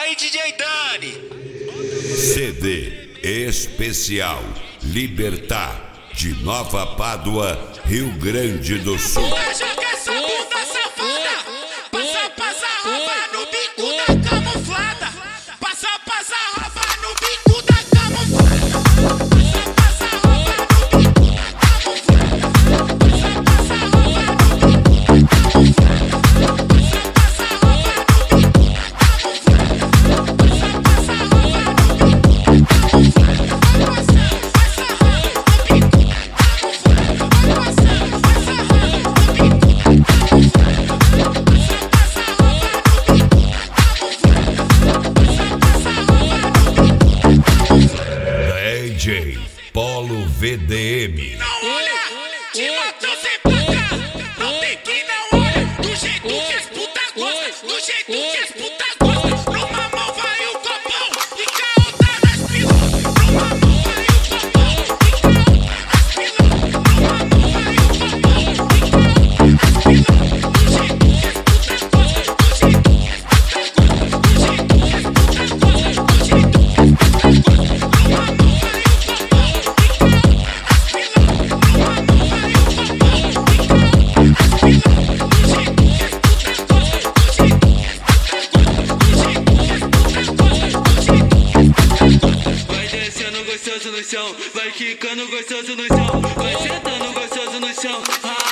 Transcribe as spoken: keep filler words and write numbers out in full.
Aí, D J Dani. C D especial Libertar, de Nova Pádua, Rio Grande do Sul. Joga essa bunda safada, passa, passa, rouba no bico da camuflada. Passa, passa, rouba no bico da camuflada. Passa, passa, rouba no bico da camuflada. Passa, passa, rouba no bico da camuflada. Passa, passa, rouba no bico da camuflada. Passa, passa, rouba no bico da camuflada. D J Polo V D M. Não olha, te matou sem placar. Não tem que não olha, do jeito que as putas gostam, do jeito que as putas gostam. Numa mão vai o copão e com a outra nas pilas. Numa mão vai o copão e com a outra nas pilas. Numa mão vai o copão e com a outra nas pilas. Do jeito que as putas gostam, do jeito que as putas gostam, do jeito que as putas gostam, do jeito que as putas gostam. Numa mão vai o copão e com a outra nas pilas. Numa mão vai o copão e com a outra nas pilas. Do jeito que as putas gostam, do jeito que as putas gostam, do jeito que as putas gostam. Vai descendo gostoso no chão, vai quicando gostoso no chão, vai sentando gostoso no chão.